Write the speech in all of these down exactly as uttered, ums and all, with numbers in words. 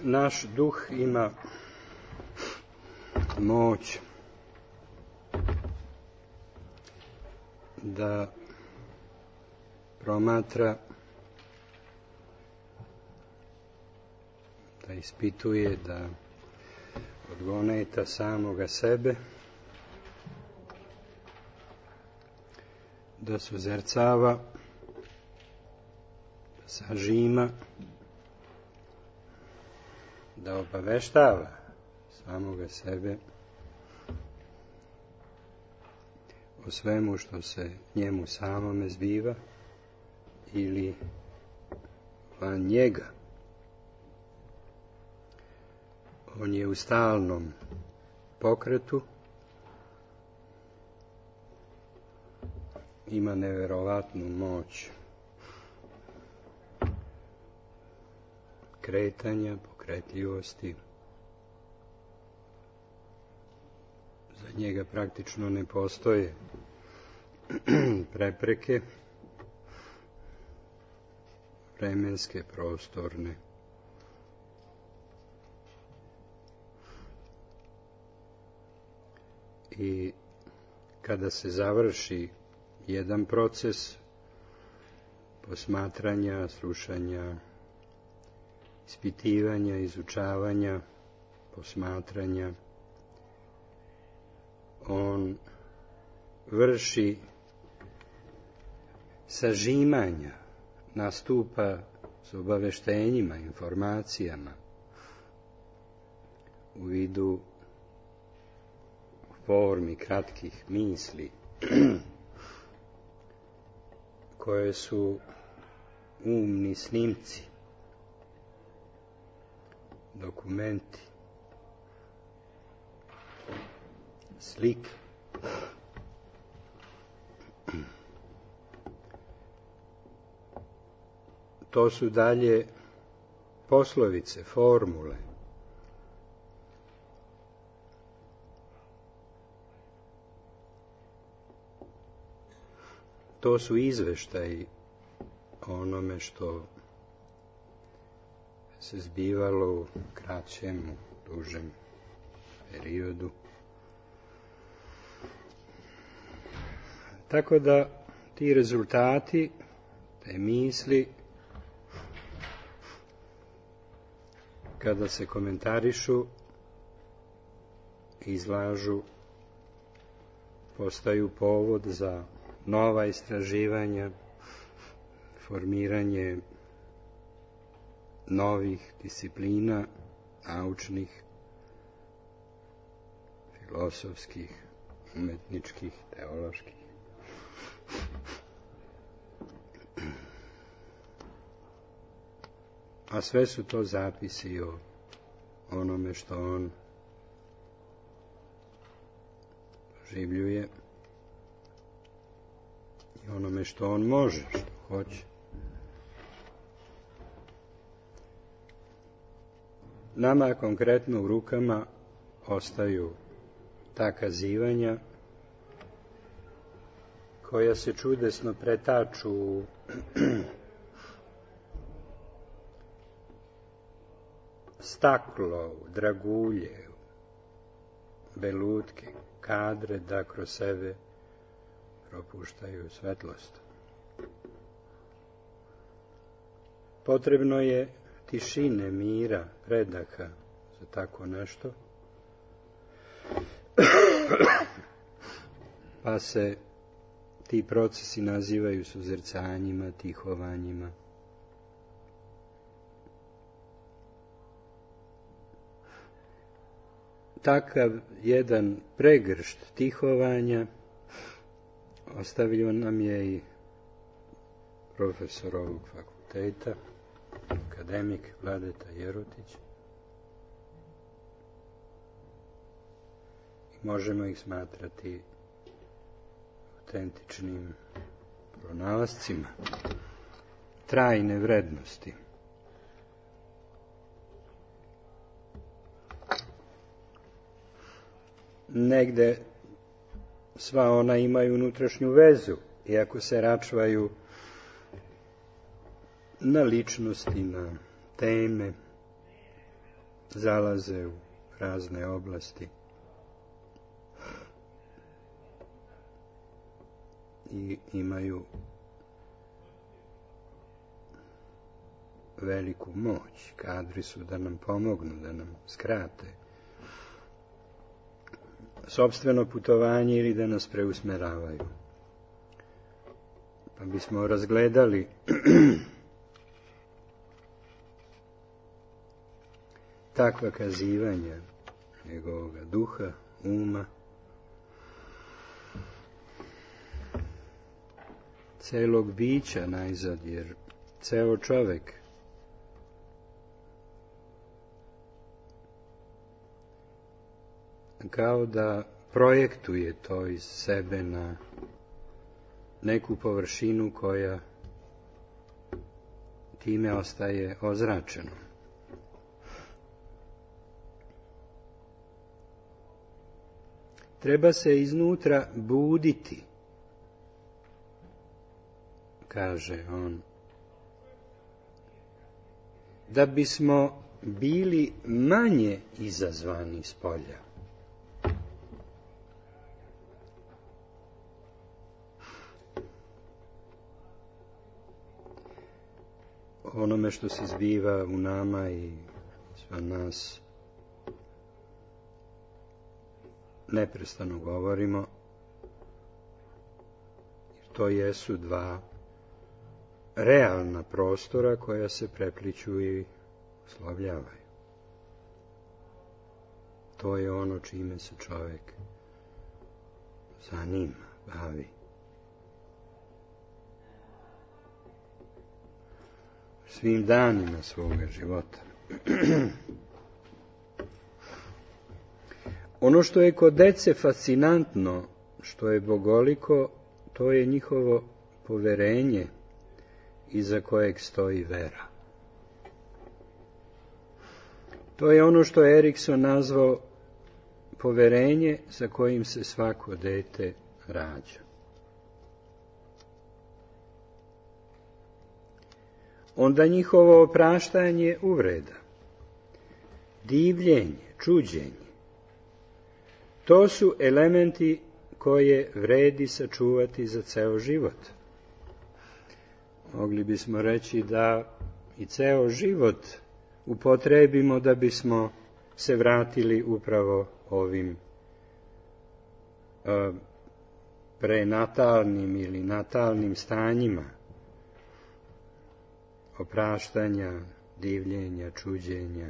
naš duh ima moć da promatra, da ispituje, da odgoneta samoga sebe, da suzercava, da sažima, da obaveštava samoga sebe o svemu što se njemu samome zbiva ili van njega. On je u stalnom pokretu, ima neverovatnu moć kretanja, pokretljivosti. Za njega praktično ne postoje prepreke, vremenske, prostorne. I kada se završi jedan proces posmatranja, slušanja, ispitivanja, izučavanja, posmatranja, on vrši sažimanja, nastupa s obaveštenjima, informacijama u vidu formi kratkih misli koje su umni snimci, dokumenti, slike. To su dalje poslovice, formule. To su izveštaji o onome što se zbivalo u kraćem, u dužem periodu. Tako da ti rezultati, te misli, kada se komentarišu, izlažu, postaju povod za nova istraživanja, formiranje novih disciplina, naučnih, filosofskih, umetničkih, teoloških. A sve su to zapisi o onome što on življuje i onome što on može, što hoće. Nama konkretno u rukama ostaju ta kazivanja koja se čudesno pretaču u staklo, u dragulje, u belutke, kadre da kroz sebe propuštaju svetlost. Potrebno je tišine, mira, predaha za tako nešto, pa se ti procesi nazivaju suzercanjima, tihovanjima. Takav jedan pregršt tihovanja ostavio nam je i profesor ovog fakulteta, akademik Vladeta Jerotić. I možemo ih smatrati autentičnim pronalascima trajne vrednosti. Negde sva ona imaju unutrašnju vezu, iako se račvaju na ličnosti, na teme, zalaze u razne oblasti i imaju veliku moć. Kadri su da nam pomognu, da nam skrate sopstveno putovanje ili da nas preusmeravaju. Pa bismo razgledali takva kazivanja njegovoga duha, uma, celog bića najzad, jer ceo čovek kao da projektuje to iz sebe na neku površinu koja time ostaje ozračeno. Treba se iznutra buditi, kaže on, da bismo bili manje izazvani spolja. Onome što se zbiva u nama i sva nas neprestano govorimo, jer to jesu dva realna prostora koja se prepliću i uslovljavaju. To je ono čime se čovjek zanima, bavi. Svim danima svoga života. Ono što je kod dece fascinantno, što je bogoliko, to je njihovo poverenje iza kojeg stoji vera. To je ono što je Erikson nazvao poverenje sa kojim se svako dete rađa. Onda njihovo opraštanje uvreda, divljenje, čuđenje, to su elementi koje vredi sačuvati za ceo život. Mogli bismo reći da i ceo život upotrebimo da bismo se vratili upravo ovim uh, prenatalnim ili natalnim stanjima opraštanja, divljenja, čuđenja.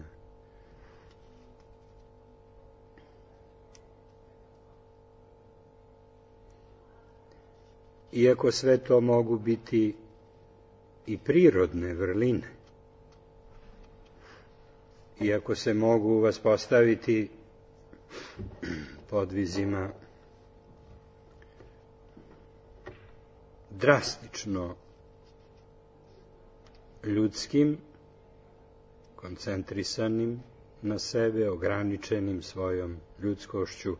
Iako sve to mogu biti i prirodne vrline, iako se mogu vaspostaviti podvizima drastično ljudskim, koncentrisanim na sebe, ograničenim svojom ljudskošću,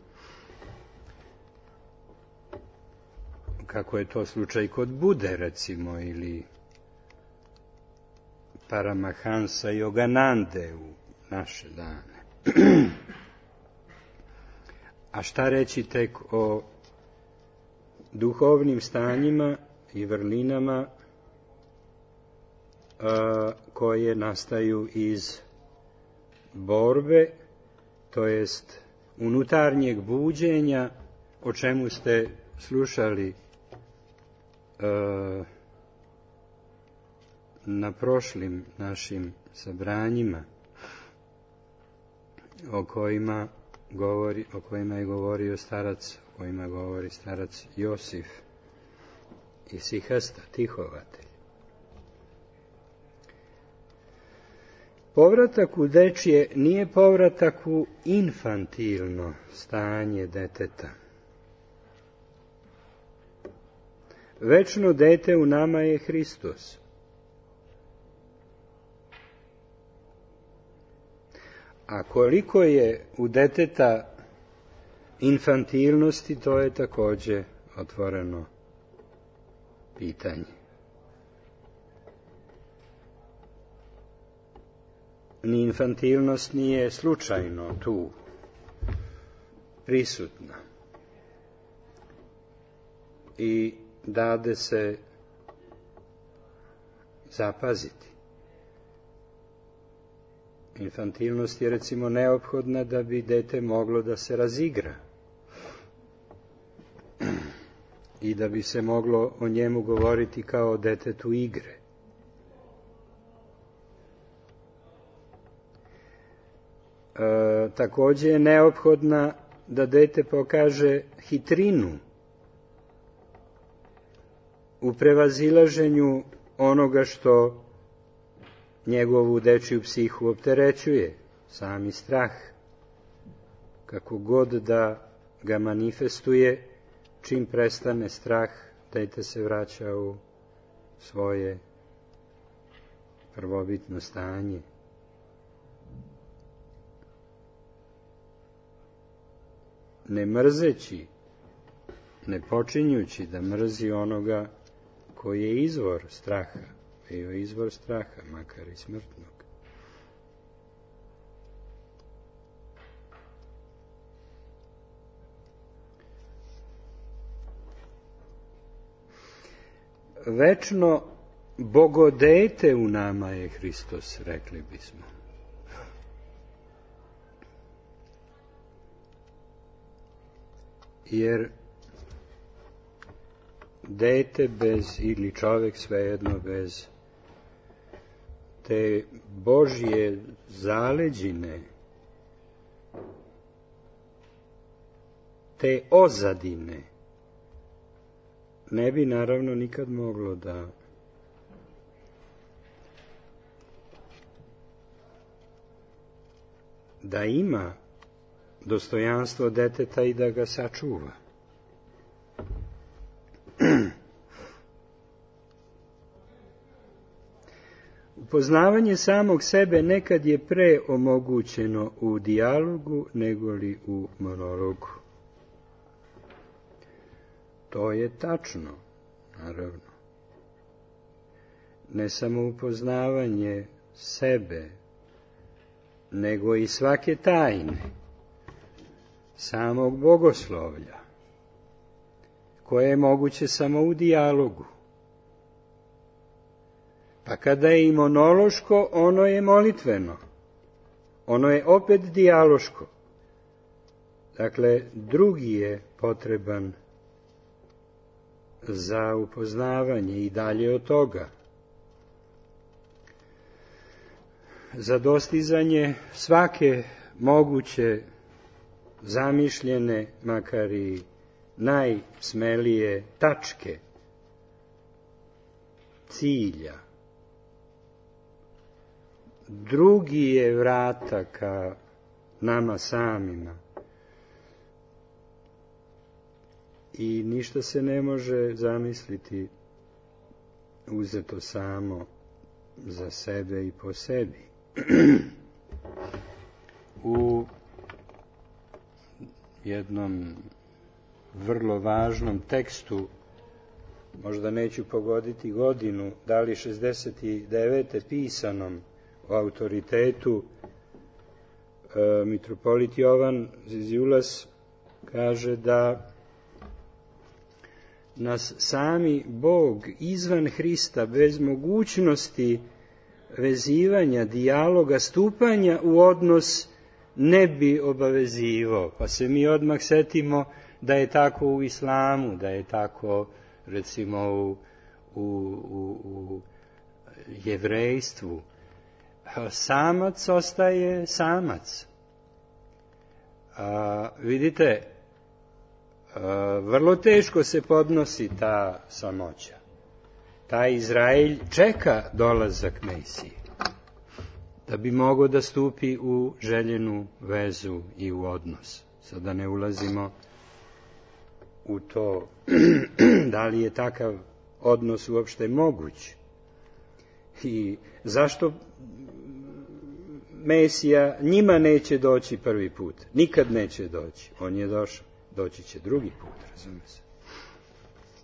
kako je to slučaj kod Bude, recimo, ili Paramahansa i Yoganande u naše dane. A šta reći tek o duhovnim stanjima i vrlinama a, koje nastaju iz borbe, to jest unutarnjeg buđenja, o čemu ste slušali a, na prošlim našim sabranjima, o kojima govori, o kojima je govorio starac, o kojima govori starac Josif i Sihasta, tihovatelj. Povratak u dečje nije povratak u infantilno stanje deteta. Večno dete u nama je Hristos. A koliko je u deteta infantilnosti, to je također otvoreno pitanje. ni infantilnost nije slučajno tu prisutna i dade se zapaziti. Infantilnost je recimo neophodna da bi dete moglo da se razigra i da bi se moglo o njemu govoriti kao o detetu igre. E, također je neophodna da dete pokaže hitrinu u prevazilaženju onoga što njegovu dečiju psihu opterećuje, sami strah. Kako god da ga manifestuje, čim prestane strah, dete se vraća u svoje prvobitno stanje. Ne mrzeći, ne počinjući da mrzi onoga koji je izvor straha, bio je izvor straha, makar i smrtnog. Večno bogodete u nama je Hristos, rekli bismo. Jer dete bez, ili čovjek svejedno bez te Božje zaleđine, te ozadine, ne bi naravno nikad moglo da da ima dostojanstvo deteta i da ga sačuva. Upoznavanje samog sebe nekad je pre omogućeno u dijalogu nego li u monologu. To je tačno, naravno. Ne samo upoznavanje sebe, nego i svake tajne, samog bogoslovlja, koje je moguće samo u dijalogu. Pa kada je i monološko, ono je molitveno. Ono je opet dijaloško. Dakle, drugi je potreban za upoznavanje i dalje od toga. Za dostizanje svake moguće zamišljene, makar i najsmelije tačke, cilja. Drugi je vrata ka nama samima. I ništa se ne može zamisliti uzeto samo za sebe i po sebi. U jednom vrlo važnom tekstu, možda neću pogoditi godinu, da li šezdeset devete pisanom o autoritetu, e, mitropolit Jovan Ziziulas kaže da nas sami Bog izvan Hrista, bez mogućnosti vezivanja, dijaloga, stupanja u odnos, ne bi obavezivao. Pa se mi odmah setimo da je tako u islamu, da je tako recimo u, u, u, u jevrejstvu. Samac ostaje samac. A, vidite, a, vrlo teško se podnosi ta samoća. Taj Izrael čeka dolazak Mesije, da bi mogao da stupi u željenu vezu i u odnos. Sada ne ulazimo u to da li je takav odnos uopšte moguć i zašto Mesija njima neće doći prvi put. Nikad neće doći. On je došao. Doći će drugi put, razume se.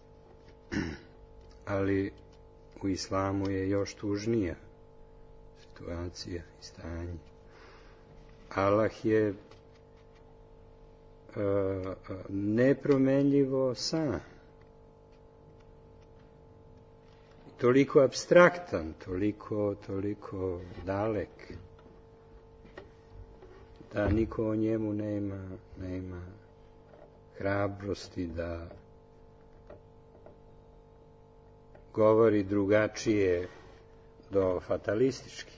Ali u islamu je još tužnija situacija i stanje. Allah je uh, nepromenljivo sam. Toliko apstraktan, toliko, toliko dalek, da niko o njemu nema, nema hrabrosti da govori drugačije do fatalistički.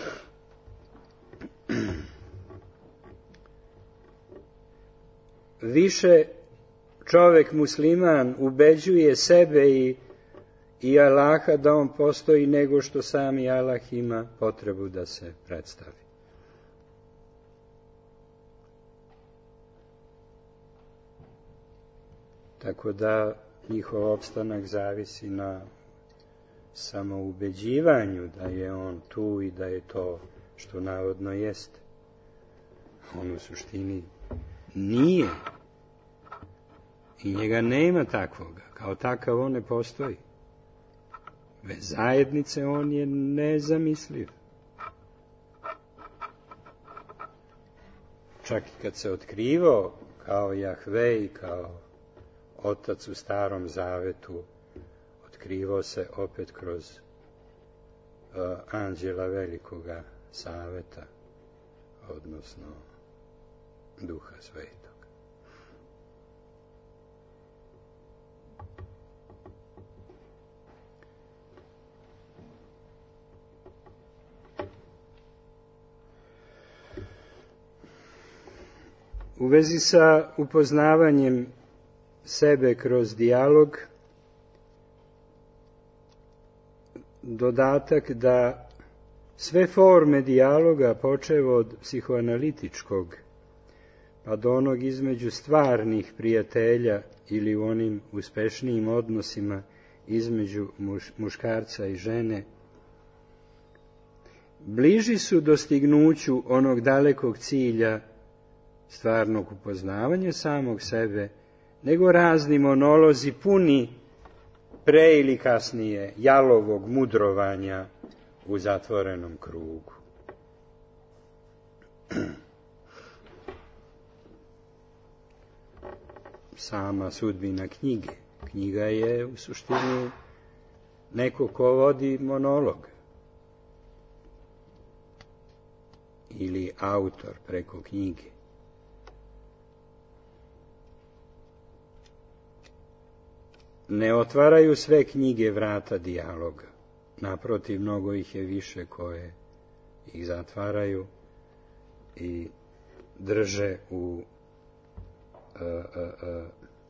Više čovek musliman ubeđuje sebe i, i Allaha da on postoji nego što sami Allah ima potrebu da se predstavi. Tako da njihov opstanak zavisi na samoubeđivanju da je on tu i da je to što navodno jeste. On u suštini nije. I njega nema takvoga. Kao takav on ne postoji. Bez zajednice on je nezamisliv. Čak i kad se otkrivao kao Jahve i kao Otac u Starom Zavetu, otkrivao se opet kroz uh, anđela Velikoga Saveta, odnosno Duha Svetog. U vezi sa upoznavanjem sebe kroz dijalog, dodatak da sve forme dijaloga, počev od psihoanalitičkog, pa do onog između stvarnih prijatelja ili u onim uspešnijim odnosima između muš, muškarca i žene, bliži su dostignuću onog dalekog cilja stvarnog upoznavanja samog sebe, nego razni monolozi puni pre ili kasnije jalovog mudrovanja u zatvorenom krugu. Sama sudbina knjige. Knjiga je u suštini neko ko vodi monolog. Ili autor preko knjige. Ne otvaraju sve knjige vrata dijaloga. Naprotiv, mnogo ih je više koje ih zatvaraju i drže u a, a, a,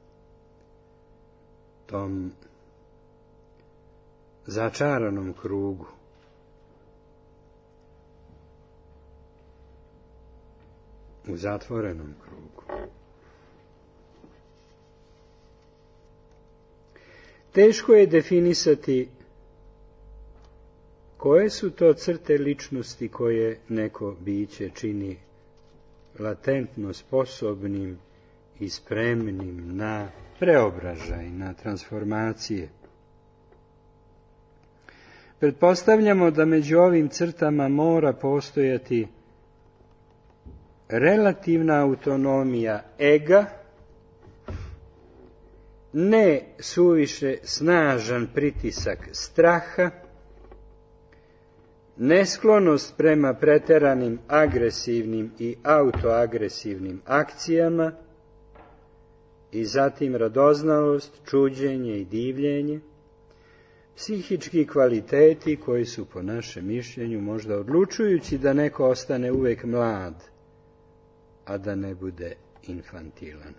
tom začaranom krugu. U zatvorenom krugu. Teško je definisati koje su to crte ličnosti koje neko biće čini latentno sposobnim i spremnim na preobražaj, na transformacije. Pretpostavljamo da među ovim crtama mora postojati relativna autonomija ega, ne suviše snažan pritisak straha, nesklonost prema preteranim agresivnim i autoagresivnim akcijama i zatim radoznalost, čuđenje i divljenje, psihički kvaliteti koji su po našem mišljenju možda odlučujući da neko ostane uvek mlad, a da ne bude infantilan.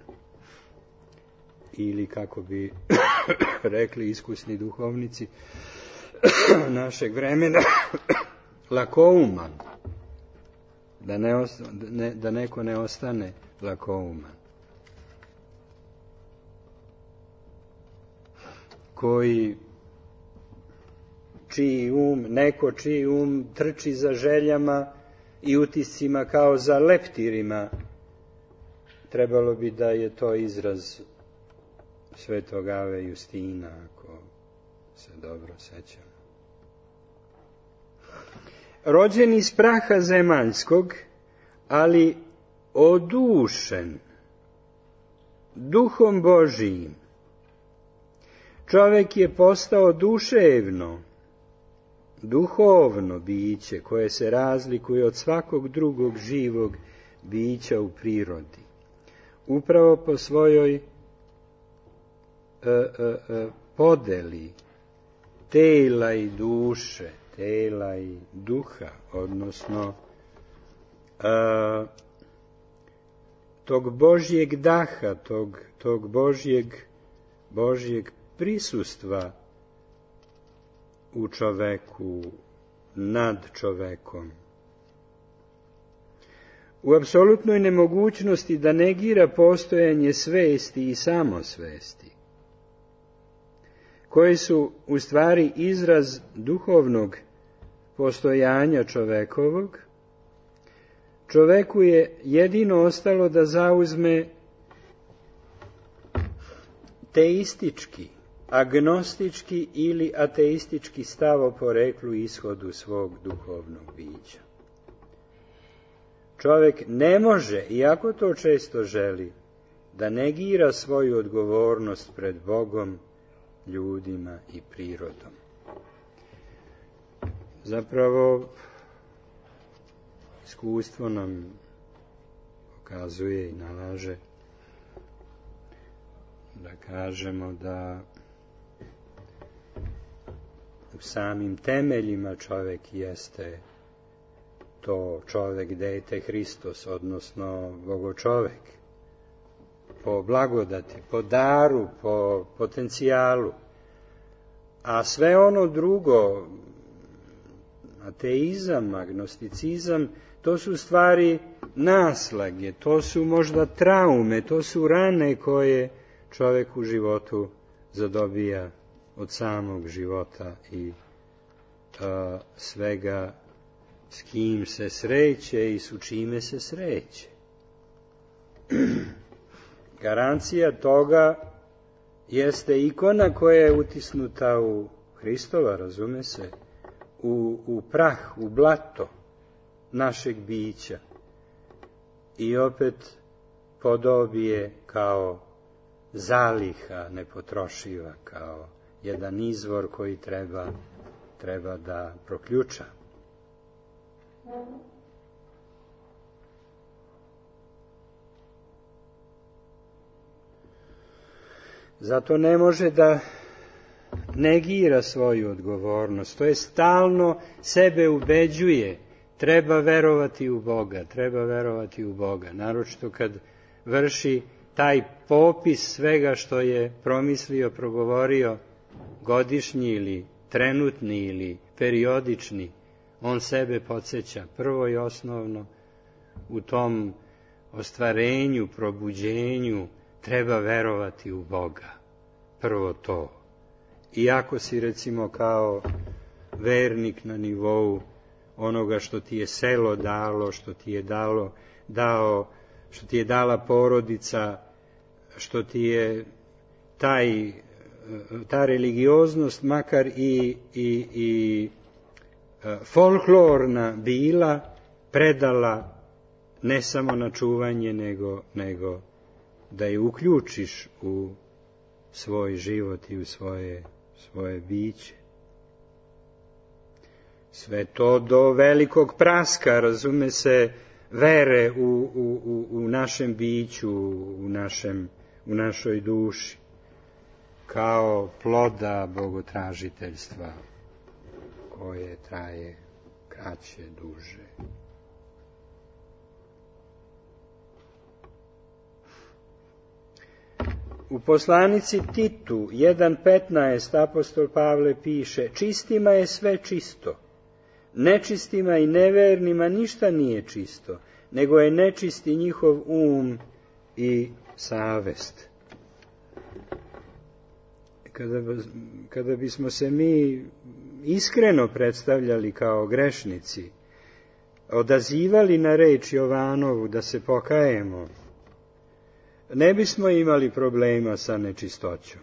Ili, kako bi rekli iskusni duhovnici našeg vremena, lakouman. Da, ne osta, ne, da neko ne ostane lakouman. Koji čiji um, neko čiji um trči za željama i utiscima kao za leptirima, trebalo bi da je to izraz Svetog Ave Justina, ako se dobro sećam. rođen iz praha zemaljskog, ali odušen Duhom Božijim. Čovek je postao duševno, duhovno biće koje se razlikuje od svakog drugog živog bića u prirodi. Upravo po svojoj e, e, e, podeli tela i duše, tela i duha, odnosno e, tog Božjeg daha, tog, tog Božjeg, Božjeg prisustva u čoveku, nad čovekom. U apsolutnoj nemogućnosti da negira postojanje svesti i samosvesti, koji su u stvari izraz duhovnog postojanja čovekovog, čoveku je jedino ostalo da zauzme teistički, agnostički ili ateistički stav o poreklu i ishodu svog duhovnog bića. Čovjek ne može, iako to često želi, da negira svoju odgovornost pred Bogom, ljudima i prirodom. Zapravo, iskustvo nam pokazuje i nalaže da kažemo da u samim temeljima čovjek jeste to čovjek dete Hristos, odnosno Bogočovek, po blagodati, po daru, po potencijalu. A sve ono drugo, ateizam, agnosticizam, to su stvari naslage, to su možda traume, to su rane koje čovjek u životu zadobija od samog života i a, svega s kim se sreće i s čime se sreće. Garancija toga jeste ikona koja je utisnuta u Hristova, razume se, u, u prah, u blato našeg bića i opet podobije kao zaliha nepotrošiva, kao jedan izvor koji treba, treba da proključa. Zato ne može da negira svoju odgovornost, to je stalno sebe ubeđuje, treba verovati u Boga, treba verovati u Boga, naročito kad vrši taj popis svega što je promislio, progovorio, godišnji ili trenutni ili periodični, on sebe podsjeća prvo i osnovno u tom ostvarenju, probuđenju, treba verovati u Boga. Prvo to. Iako si recimo kao vernik na nivou onoga što ti je selo dalo, što ti je dalo, dao, što ti je dala porodica, što ti je taj, ta religioznost, makar i, i, i folklorna bila, predala ne samo na čuvanje, nego, nego da je uključiš u svoj život i u svoje, svoje biće. Sve to do velikog praska, razume se, vere u, u, u, u našem biću, u, našem, u našoj duši, kao ploda bogotražiteljstva koje traje kraće, duže. U poslanici Titu jedan petnaest apostol Pavle piše: čistima je sve čisto, nečistima i nevernima ništa nije čisto, nego je nečisti njihov um i savest. Kada, kada bismo se mi iskreno predstavljali kao grešnici, odazivali na reč Jovanovu da se pokajemo, ne bismo imali problema sa nečistoćom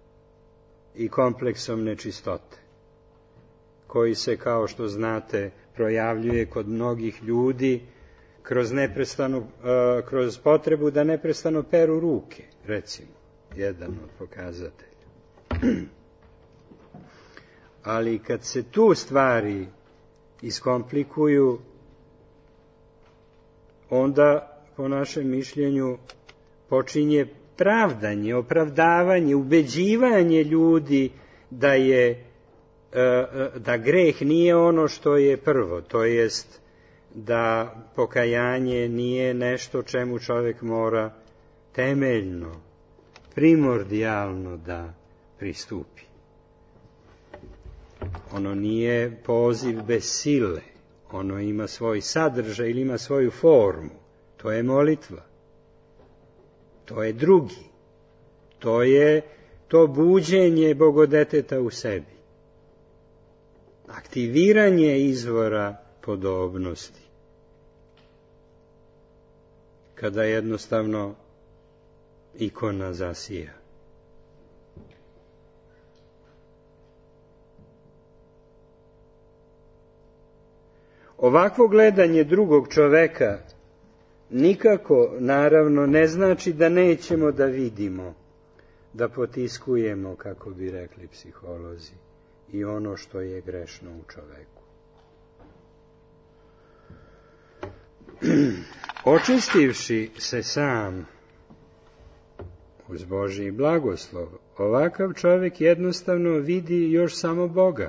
i kompleksom nečistote, koji se, kao što znate, projavljuje kod mnogih ljudi kroz, neprestanu, uh, kroz potrebu da neprestano peru ruke, recimo, jedan od pokazatelja. Ali kad se tu stvari iskomplikuju, onda, po našem mišljenju, počinje pravdanje, opravdavanje, ubeđivanje ljudi da je da greh nije ono što je prvo, to jest da pokajanje nije nešto čemu čovjek mora temeljno, primordijalno da pristupi. Ono nije poziv bez sile, ono ima svoj sadržaj ili ima svoju formu, to je molitva, to je drugi, to je to buđenje Bogodeteta u sebi, aktiviranje izvora podobnosti, kada jednostavno ikona zasija. Ovakvo gledanje drugog čoveka nikako, naravno, ne znači da nećemo da vidimo, da potiskujemo, kako bi rekli psiholozi, i ono što je grešno u čoveku. Očistivši se sam uz Božji blagoslov, ovakav čovjek jednostavno vidi još samo Boga.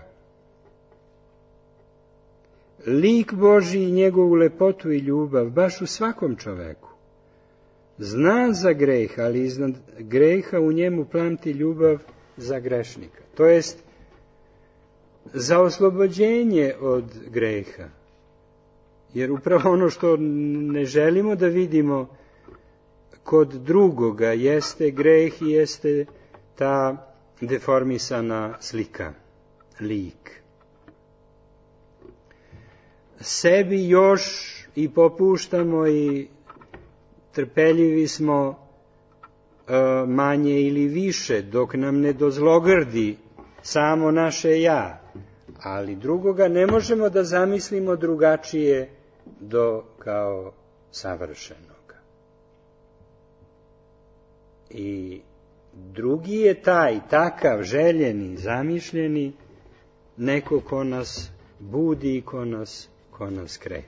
Lik Božji i njegovu lepotu i ljubav baš u svakom čoveku. Zna za greh, ali iznad greha u njemu plamti ljubav za grešnika. To jest za oslobođenje od greha. Jer upravo ono što ne želimo da vidimo kod drugoga jeste greh i jeste ta deformisana slika, lik. Sebi još i popuštamo i trpeljivi smo e, manje ili više, dok nam ne dozlogrdi samo naše ja, ali drugoga ne možemo da zamislimo drugačije do kao savršenoga. I drugi je taj, takav, željeni, zamišljeni, neko ko nas budi i ko nas, ko nas krepi.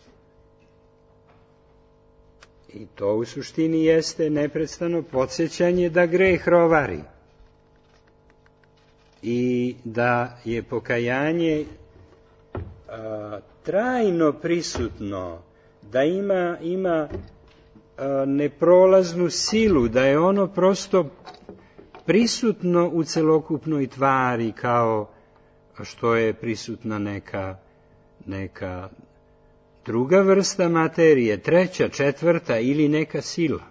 I to u suštini jeste neprestano podsjećanje da greh rovari i da je pokajanje a, trajno prisutno, da ima, ima a, neprolaznu silu, da je ono prosto prisutno u celokupnoj tvari kao što je prisutna neka, neka druga vrsta materije, treća, četvrta ili neka sila.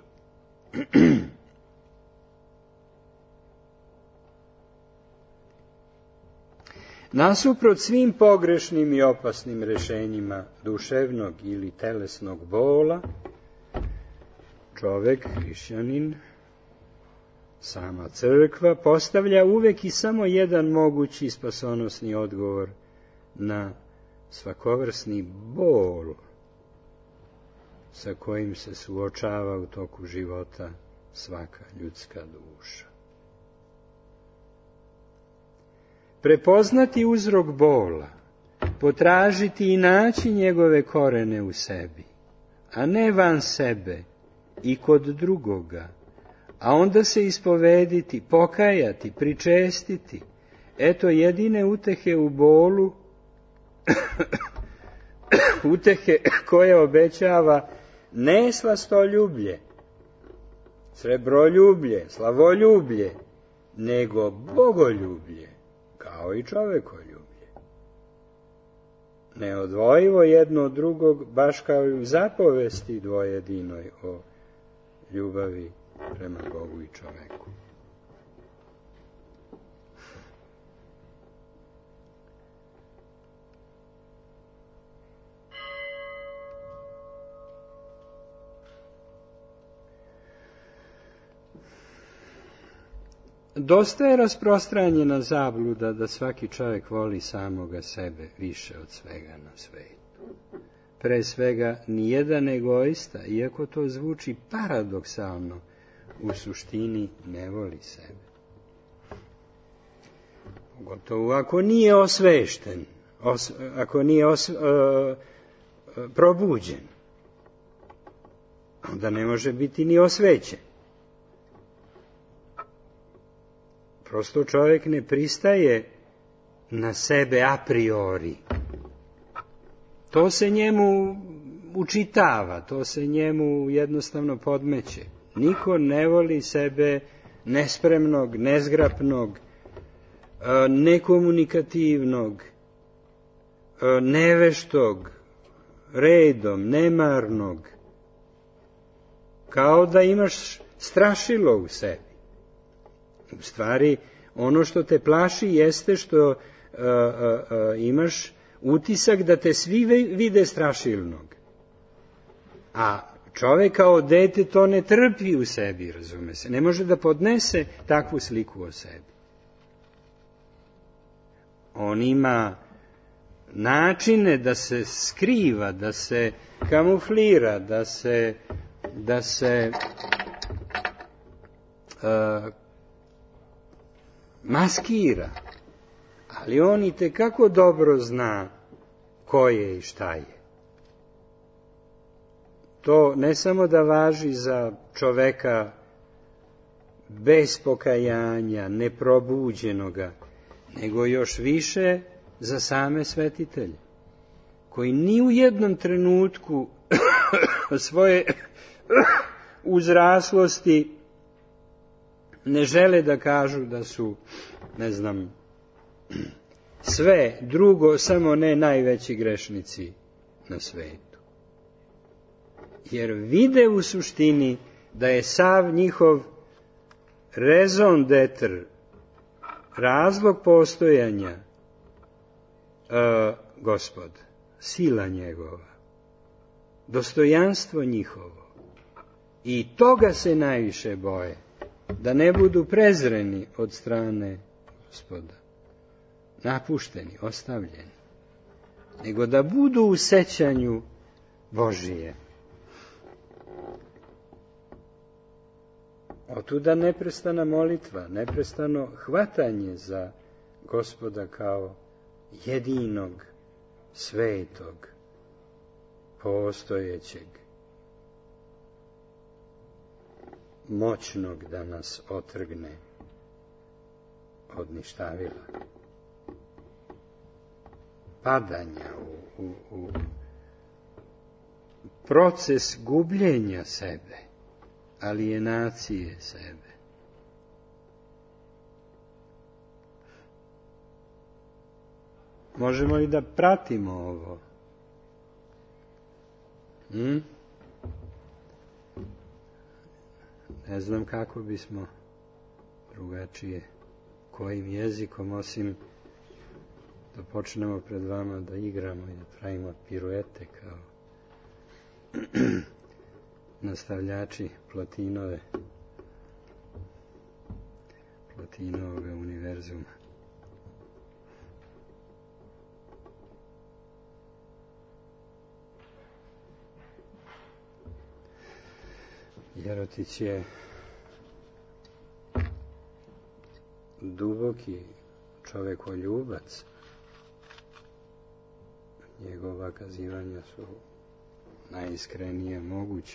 Nasuprot svim pogrešnim i opasnim rešenjima duševnog ili telesnog bola, čovek, hrišćanin, sama crkva, postavlja uvek i samo jedan mogući spasonosni odgovor na svakovrsni bol sa kojim se suočava u toku života svaka ljudska duša. Prepoznati uzrok bola, potražiti i naći njegove korene u sebi, a ne van sebe i kod drugoga, a onda se ispovediti, pokajati, pričestiti. Eto jedine utehe u bolu, utehe koje obećava ne slastoljublje, srebroljublje, slavoljublje, nego bogoljublje, kao i čovekoljublje. Neodvojivo jedno od drugog, baš kao i u zapovesti dvojedinoj o ljubavi prema Bogu i čoveku. dosta je rasprostranjena zabluda da svaki čovjek voli samoga sebe više od svega na svetu. Pre svega, nijedan egoista, iako to zvuči paradoksalno, u suštini ne voli sebe. Pogotovo ako nije osvešten, os, ako nije os, uh, probuđen, onda ne može biti ni osvećen. Prosto čovjek ne pristaje na sebe a priori. To se njemu učitava, to se njemu jednostavno podmeće. Niko ne voli sebe nespremnog, nezgrapnog, nekomunikativnog, neveštog, redom, nemarnog, kao da imaš strašilo u sebi. U stvari, ono što te plaši jeste što uh, uh, uh, imaš utisak da te svi vide strašilnog. A čovjek kao dete to ne trpi u sebi, razume se. Ne može da podnese takvu sliku o sebi. On ima načine da se skriva, da se kamuflira, da se da se uh, maskira, ali on i tekako dobro zna ko je i šta je. To ne samo da važi za čoveka bez pokajanja, neprobuđenoga, nego još više za same svetitelje, koji ni u jednom trenutku svoje uzraslosti ne žele da kažu da su, ne znam, sve drugo, samo ne najveći grešnici na svetu. Jer vide u suštini da je sav njihov raison d'être, razlog postojanja, uh, Gospod, sila njegova, dostojanstvo njihovo. I toga se najviše boje, da ne budu prezreni od strane Gospoda, napušteni, ostavljeni, nego da budu u sećanju Božije. Otuda neprestana molitva, neprestano hvatanje za Gospoda kao jedinog, svetog, postojećeg, moćnog da nas otrgne od ništavila, padanja u, u, u proces gubljenja sebe, alijenacije sebe. Možemo li da pratimo ovo? Hm? Ne znam kako bismo drugačije, kojim jezikom, osim da počnemo pred vama da igramo i da pravimo piruete kao nastavljači Plotinove, Plotinovog univerzuma. Jerotić je duboki čovekoljubac. Njegova kazivanja su najiskrenije moguća.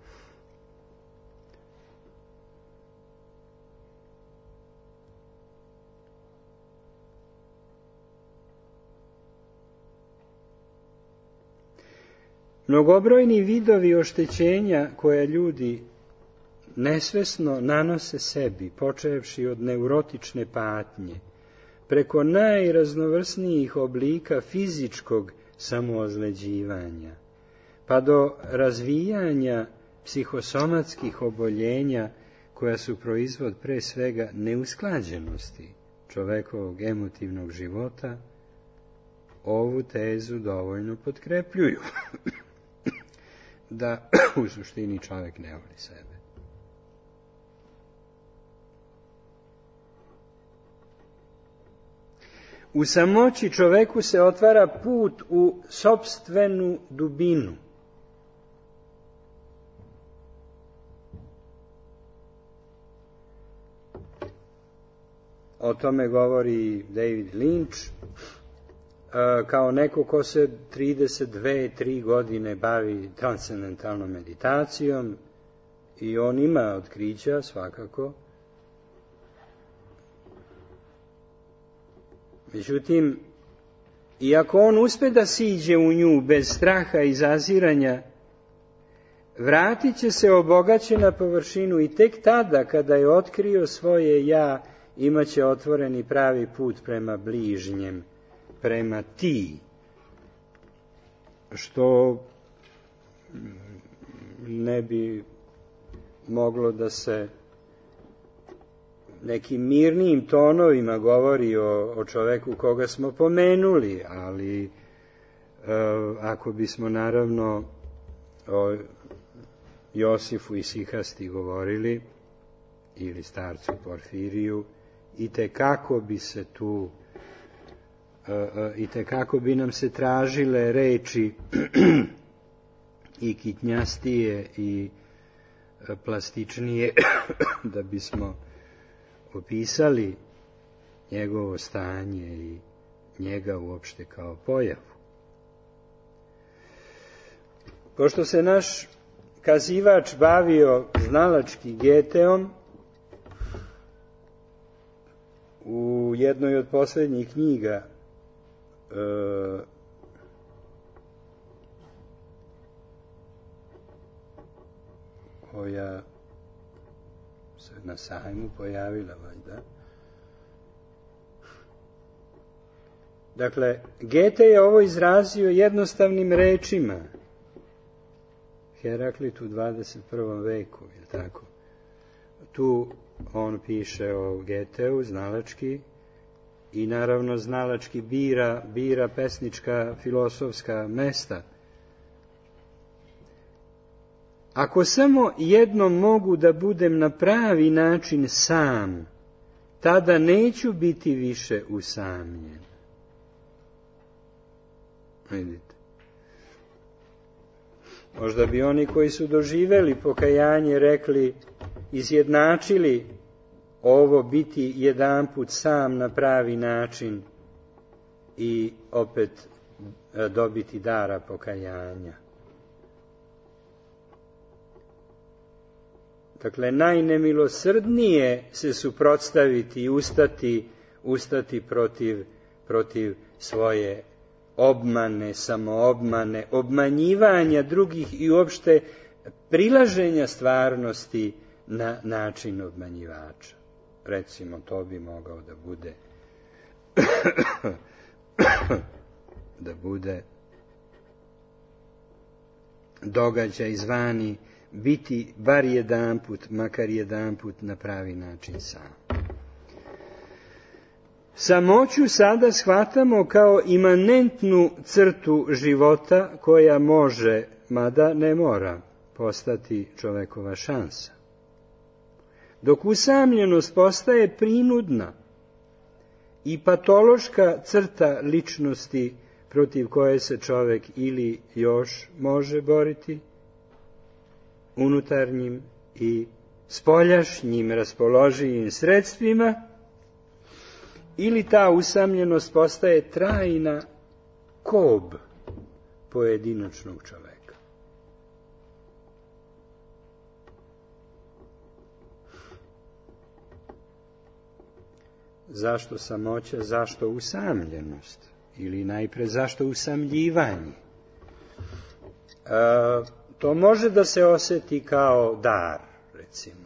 Mnogobrojni vidovi oštećenja koja ljudi nesvesno nanose sebi, počevši od neurotične patnje, preko najraznovrsnijih oblika fizičkog samoozleđivanja, pa do razvijanja psihosomatskih oboljenja koja su proizvod pre svega neusklađenosti čovekovog emotivnog života, ovu tezu dovoljno potkrepljuju da u suštini čovjek ne voli sebe. U samoći čoveku se otvara put u sopstvenu dubinu. O tome govori David Lynch, kao neko ko se trideset dve tri godine bavi transcendentalnom meditacijom, i on ima otkrića svakako. Međutim, iako on uspe da siđe u nju bez straha i zaziranja, vratit će se obogaćen na površinu i tek tada, kada je otkrio svoje ja, imaće otvoreni pravi put prema bližnjem, prema ti, što ne bi moglo da se nekim mirnijim tonovima govori o, o čoveku koga smo pomenuli, ali e, ako bismo naravno o Josifu i Sihasti govorili, ili starcu Porfiriju, i tekako bi se tu e, e, i tekako bi nam se tražile reči i kitnjastije i plastičnije da bismo opisali njegovo stanje i njega uopšte kao pojavu. Pošto se naš kazivač bavio znalački Geteom, u jednoj od posljednjih knjiga e, koja se na sajmu pojavila, valjda. Dakle, Gete je ovo izrazio jednostavnim rečima. Heraklit u dvadeset prvom veku, je tako? Tu on piše o Geteu, znalački, i naravno znalački bira, bira pesnička, filosofska mesta. Ako samo jednom mogu da budem na pravi način sam, tada neću biti više usamljen. Vidite. Možda bi oni koji su doživeli pokajanje rekli, izjednačili ovo biti jedanput sam na pravi način i opet dobiti dara pokajanja. Dakle, najnemilosrdnije se suprotstaviti i ustati, ustati protiv, protiv svoje obmane, samoobmane, obmanjivanja drugih i uopšte prilaženja stvarnosti na način obmanjivača. Recimo, to bi mogao da bude da bude događaj zvani biti bar jedanput, makar jedanput na pravi način sam. Samoću sada shvatamo kao imanentnu crtu života koja može, mada ne mora, postati čovekova šansa. Dok usamljenost postaje prinudna i patološka crta ličnosti protiv koje se čovek ili još može boriti, unutarnjim i spoljašnjim raspoloživim sredstvima, ili ta usamljenost postaje trajna kob pojedinačnog čoveka. Zašto samoća, zašto usamljenost? Ili najpre zašto usamljivanje? E, to može da se osjeti kao dar, recimo.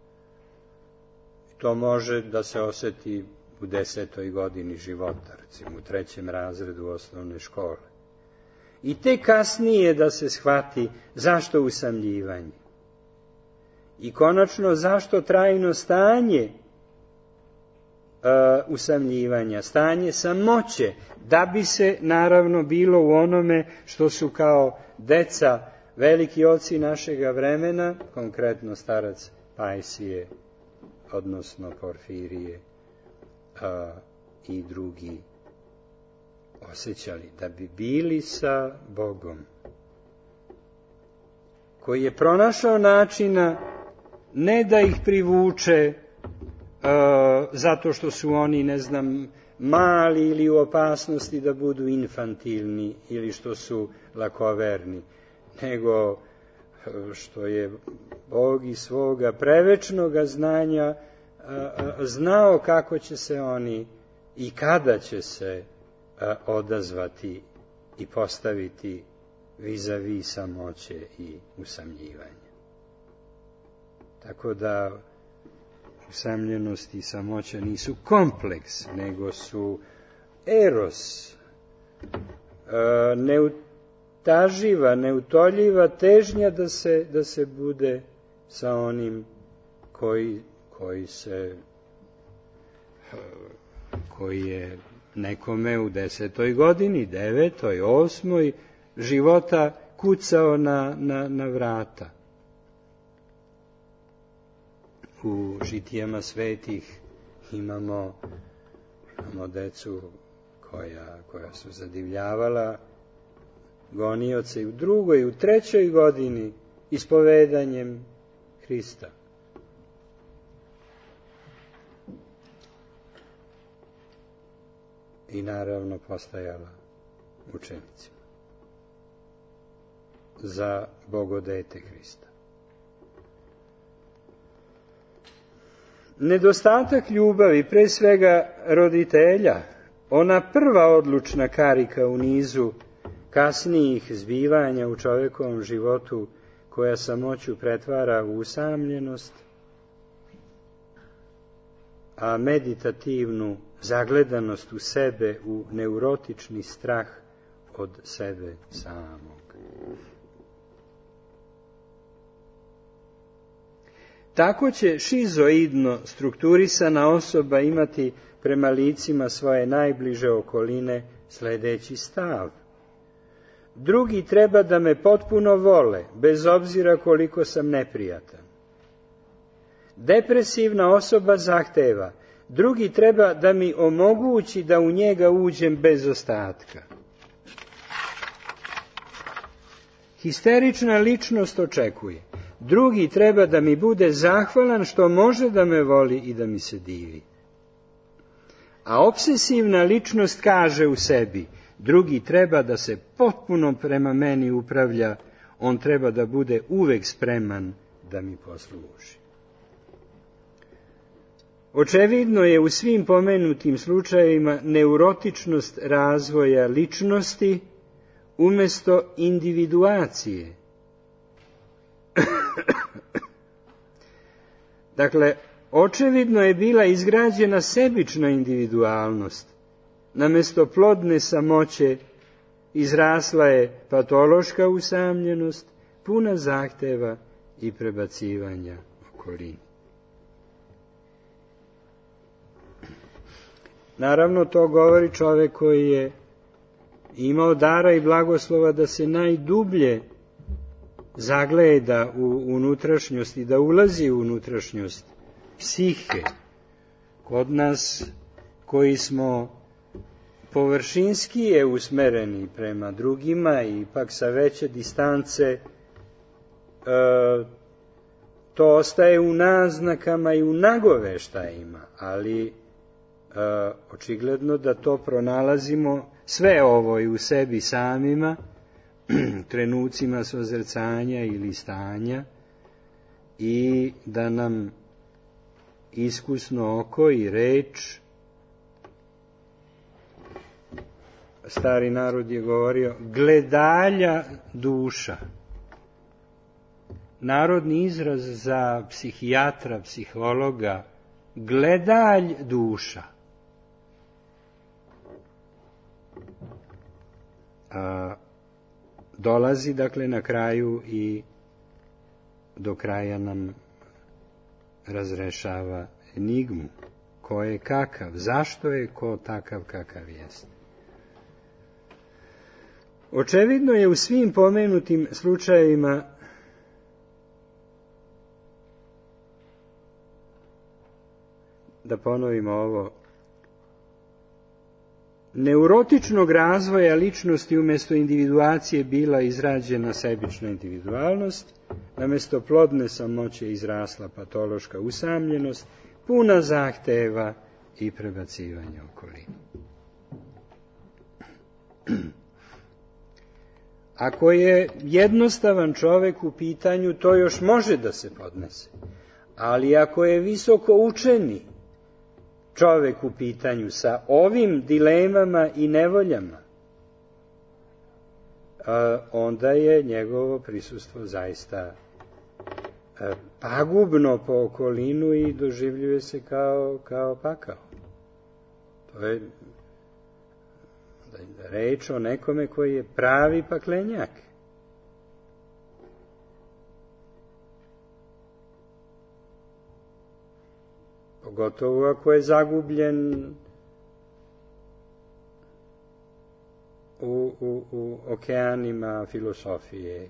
To može da se osjeti u desetoj godini života, recimo u trećem razredu osnovne škole. I te kasnije da se shvati zašto usamljivanje. I konačno zašto trajno stanje Uh, usamljivanja, stanje samoće, da bi se naravno bilo u onome što su kao deca veliki oci našega vremena, konkretno starac Pajsije, odnosno Porfirije uh, i drugi osjećali, da bi bili sa Bogom, koji je pronašao načina ne da ih privuče uh, zato što su oni, ne znam, mali ili u opasnosti da budu infantilni ili što su lakoverni, nego što je Bog iz svoga prevečnoga znanja znao kako će se oni i kada će se odazvati i postaviti vis-a-vis samoće i usamljivanja. Tako da usamljenost i samoća nisu kompleks, nego su eros, neutaživa, neutoljiva težnja da se, da se bude sa onim koji, koji se koji je nekome u desetoj godini, devetoj, osmoj života kucao na, na, na vrata. U žitijama svetih imamo, imamo decu koja, koja su zadivljavala gonioce i u drugoj i u trećoj godini ispovedanjem Hrista. I naravno postajala učenicima za Bogodete Hrista. Nedostatak ljubavi, pre svega roditelja, ona prva odlučna karika u nizu kasnijih zbivanja u čovekovom životu, koja samoću pretvara u usamljenost, a meditativnu zagledanost u sebe, u neurotični strah od sebe samog. Tako će šizoidno strukturisana osoba imati prema licima svoje najbliže okoline sledeći stav. Drugi treba da me potpuno vole, bez obzira koliko sam neprijatan. Depresivna osoba zahteva, drugi treba da mi omogući da u njega uđem bez ostatka. Histerična ličnost očekuje, drugi treba da mi bude zahvalan što može da me voli i da mi se divi. A obsesivna ličnost kaže u sebi, drugi treba da se potpuno prema meni upravlja, on treba da bude uvek spreman da mi posluži. Očevidno je u svim pomenutim slučajevima neurotičnost razvoja ličnosti umesto individuacije. Dakle, očevidno je bila izgrađena sebična individualnost. Namesto plodne samoće izrasla je patološka usamljenost, puna zahteva i prebacivanja okolini. Naravno, to govori čovek koji je imao dara i blagoslova da se najdublje zagleda u unutrašnjost i da ulazi u unutrašnjost psihe. Kod nas koji smo površinskije usmereni prema drugima i ipak sa veće distance, e, to ostaje u naznakama i u nagoveštajima, ali e, očigledno da to pronalazimo sve ovo i u sebi samima, trenucima sozrcanja ili stanja, i da nam iskusno oko i reč, stari narod je govorio, gledalja duša. Narodni izraz za psihijatra, psihologa, gledalj duša. A dolazi, dakle, na kraju i do kraja nam razrešava enigmu. Ko je kakav? Zašto je ko takav kakav jest? Očevidno je u svim pomenutim slučajevima da ponovimo ovo, neurotičnog razvoja ličnosti umjesto individuacije bila izrađena sebična individualnost, namjesto plodne samoće izrasla patološka usamljenost, puna zahteva i prebacivanja okolinu. Ako je jednostavan čovjek u pitanju, to još može da se podnese. Ali ako je visoko učeni čovjek u pitanju sa ovim dilemama i nevoljama, onda je njegovo prisustvo zaista pagubno po okolinu i doživljuje se kao, kao pakao. To je reč o nekome koji je pravi paklenjak. Pogotovo ako je zagubljen u, u, u okeanima filosofije.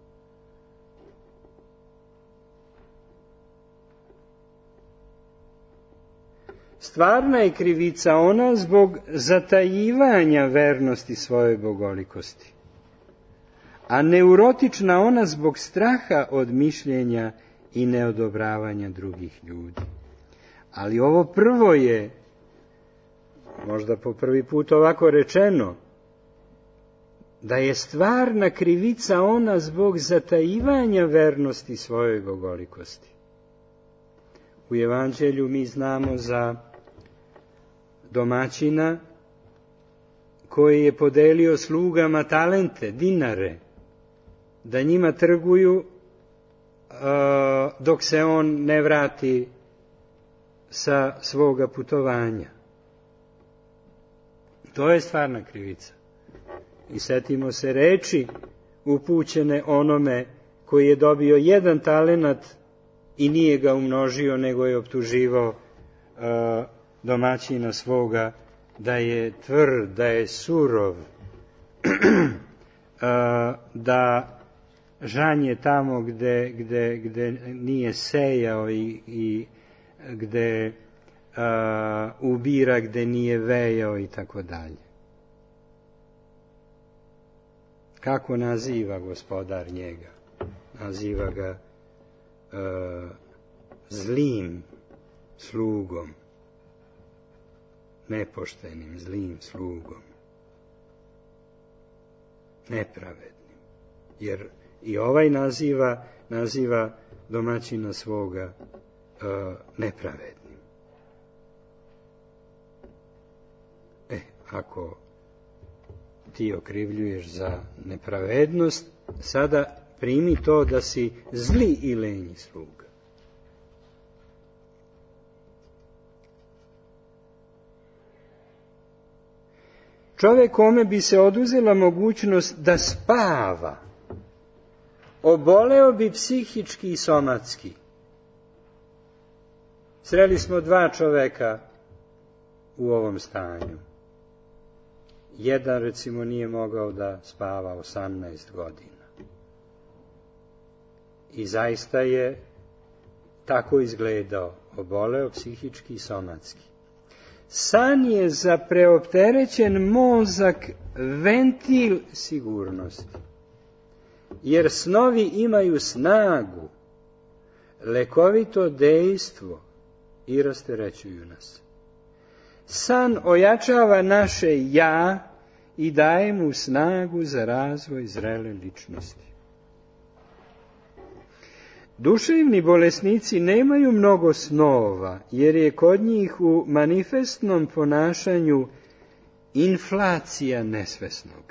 Stvarna je krivica ona zbog zatajivanja vernosti svojoj bogolikosti, a neurotična ona zbog straha od mišljenja i neodobravanja drugih ljudi. Ali ovo prvo je, možda po prvi put ovako rečeno, da je stvarna krivica ona zbog zatajivanja vernosti svojoj bogolikosti. U Evanđelju mi znamo za domaćina koji je podelio slugama talente, dinare, da njima trguju dok se on ne vrati sa svoga putovanja. To je stvarna krivica. I setimo se reči upućene onome koji je dobio jedan talenat i nije ga umnožio, nego je optuživao uh, domaćina svoga da je tvrd, da je surov, uh, da žanje tamo gde, gde, gde nije sejao i, i gde uh, ubira gde nije vejao i tako dalje. Kako naziva gospodar njega? Naziva ga uh, zlim slugom, nepoštenim, zlim slugom, nepravednim. Jer i ovaj naziva, naziva domaćina svoga uh, nepravednim. E, ako ti okrivljuješ za nepravednost, sada primi to da si zli i lenji sluga. Čovjek kome bi se oduzela mogućnost da spava, oboleo bi psihički i somatski. Sreli smo dva čoveka u ovom stanju. Jedan, recimo, nije mogao da spava osamnaest godina. I zaista je tako izgledao, oboleo psihički i somatski. San je za preopterećen mozak ventil sigurnosti, jer snovi imaju snagu, lekovito dejstvo i rasterećuju nas. San ojačava naše ja i daje mu snagu za razvoj zrele ličnosti. Duševni bolesnici nemaju mnogo snova, jer je kod njih u manifestnom ponašanju inflacija nesvesnog.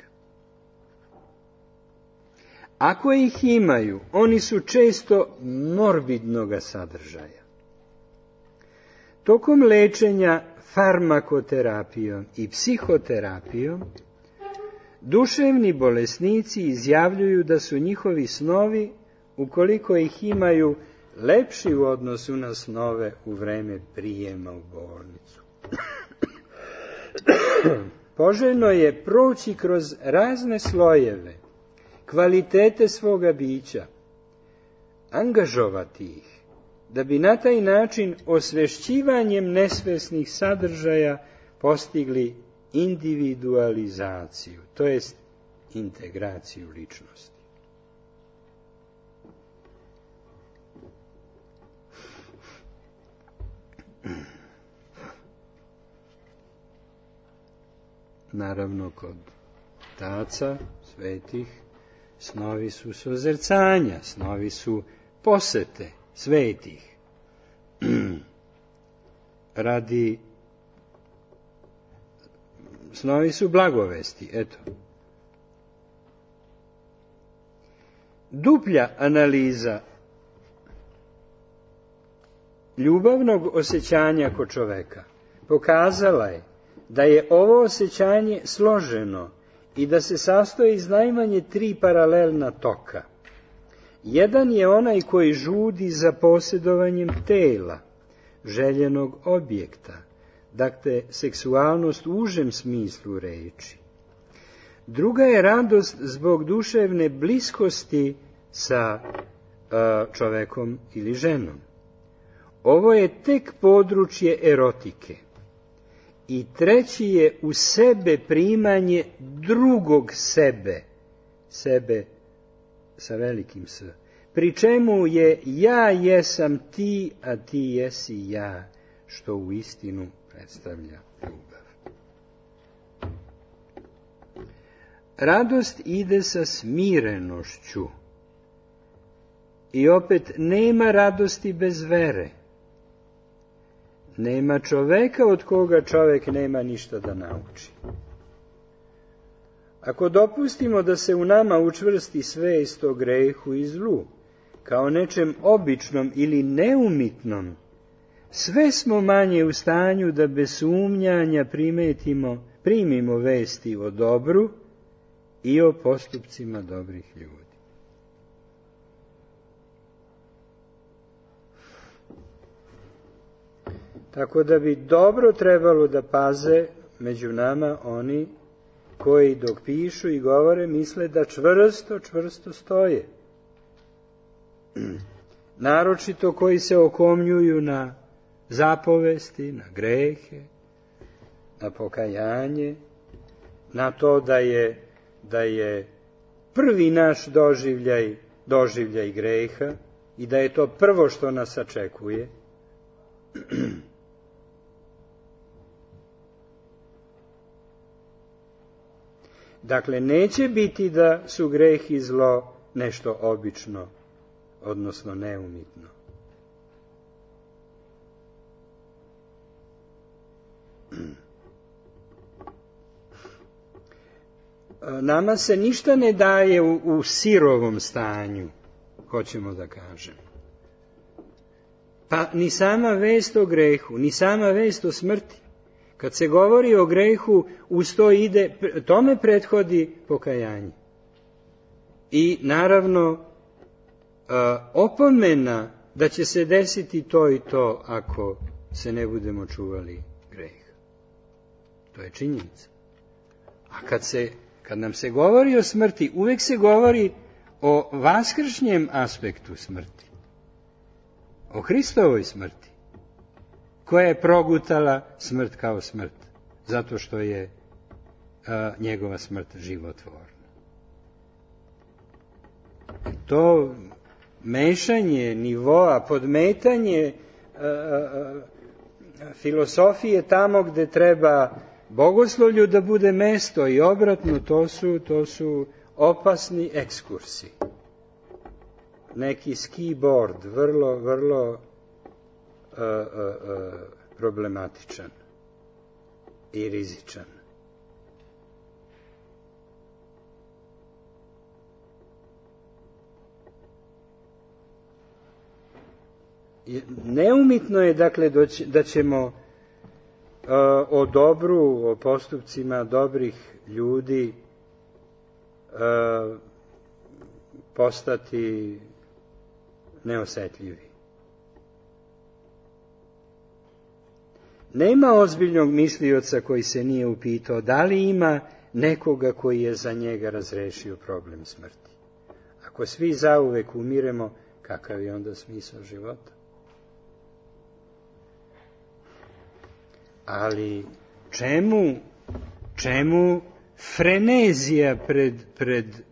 Ako ih imaju, oni su često morbidnoga sadržaja. Tokom lečenja farmakoterapijom i psihoterapijom, duševni bolesnici izjavljuju da su njihovi snovi, ukoliko ih imaju, lepši u odnosu na snove u vreme prijema u bolnicu. Poželjno je proći kroz razne slojeve, kvalitete svoga bića, angažovati ih, da bi na taj način osvešćivanjem nesvesnih sadržaja postigli individualizaciju, to jest integraciju ličnosti. Naravno, kod taca svetih snovi su sozercanja, snovi su posete svetih. Radi snovi su blagovesti, eto. Duplja analiza ljubavnog osjećanja kod čoveka pokazala je da je ovo osjećanje složeno i da se sastoji iz najmanje tri paralelna toka. Jedan je onaj koji žudi za posjedovanjem tela, željenog objekta, dakle seksualnost u užem smislu reči. Druga je radost zbog duševne bliskosti sa uh, čovekom ili ženom. Ovo je tek područje erotike. I treći je u sebe primanje drugog sebe, sebe sa velikim S, pri čemu je ja jesam ti, a ti jesi ja, što u istinu predstavlja ljubav. Radost ide sa smirenošću i opet nema radosti bez vere. Nema čoveka od koga čovek nema ništa da nauči. Ako dopustimo da se u nama učvrsti svest o grehu i zlu, kao nečem običnom ili neumitnom, sve smo manje u stanju da bez sumnjanja primetimo, primimo vesti o dobru i o postupcima dobrih ljudi. Tako da bi dobro trebalo da paze među nama oni koji dok pišu i govore misle da čvrsto, čvrsto stoje. Naročito koji se okomljuju na zapovesti, na grehe, na pokajanje, na to da je, da je prvi naš doživljaj, doživljaj greha i da je to prvo što nas sačekuje. Dakle, neće biti da su greh i zlo nešto obično, odnosno neumitno. Nama se ništa ne daje u, u sirovom stanju, hoćemo da kažemo. Pa ni sama vest o grehu, ni sama vest o smrti. Kad se govori o grehu, uz to ide, tome prethodi pokajanje. I naravno, opomena da će se desiti to i to ako se ne budemo čuvali greha. To je činjenica. A kad, se, kad nam se govori o smrti, uvek se govori o vaskršnjem aspektu smrti. O Hristovoj smrti, koja je progutala smrt kao smrt, zato što je a, njegova smrt životvorna. To mešanje nivoa, podmetanje a, a, filosofije tamo gde treba bogoslovlju da bude mesto i obratno, to su, to su opasni ekskursi. Neki ski board, vrlo, vrlo uh, uh, uh, problematičan i rizičan. Neumitno je, dakle, da ćemo uh, o dobru, o postupcima dobrih ljudi uh, postati neosetljivi. Nema ozbiljnog mislioca koji se nije upitao da li ima nekoga koji je za njega razrešio problem smrti. Ako svi zauvek umiremo, kakav je onda smisao života? Ali čemu Čemu frenezija pred, pred e,